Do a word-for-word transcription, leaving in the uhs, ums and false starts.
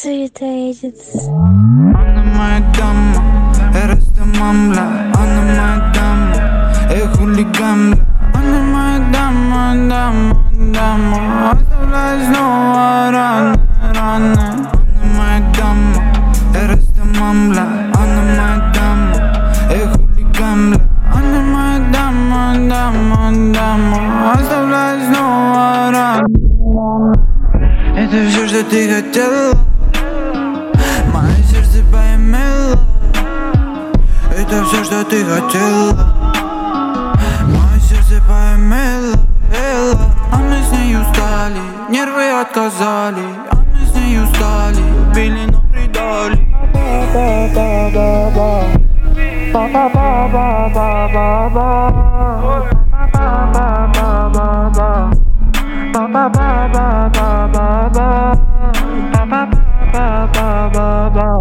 Sweet-ages. Она моя дама, Эреста мамла. Она моя дама, эй, хулиган, бля. Она моя дама, дама, дама. Оставляй снова рано, рано. Она моя дама, Эреста мамла. Она моя дама, эй, хулиган, бля. Она моя дама, дама, дама. Оставляй снова рано. Это все, что ты хотела. Мое сердце поймело. Это все, что ты хотела. Мое сердце поймело. А мы с ней устали, нервы отказали. А мы с ней устали, били, но предали. Ba ba ba ba ba ba ba ba ba ba ba ba ba ba.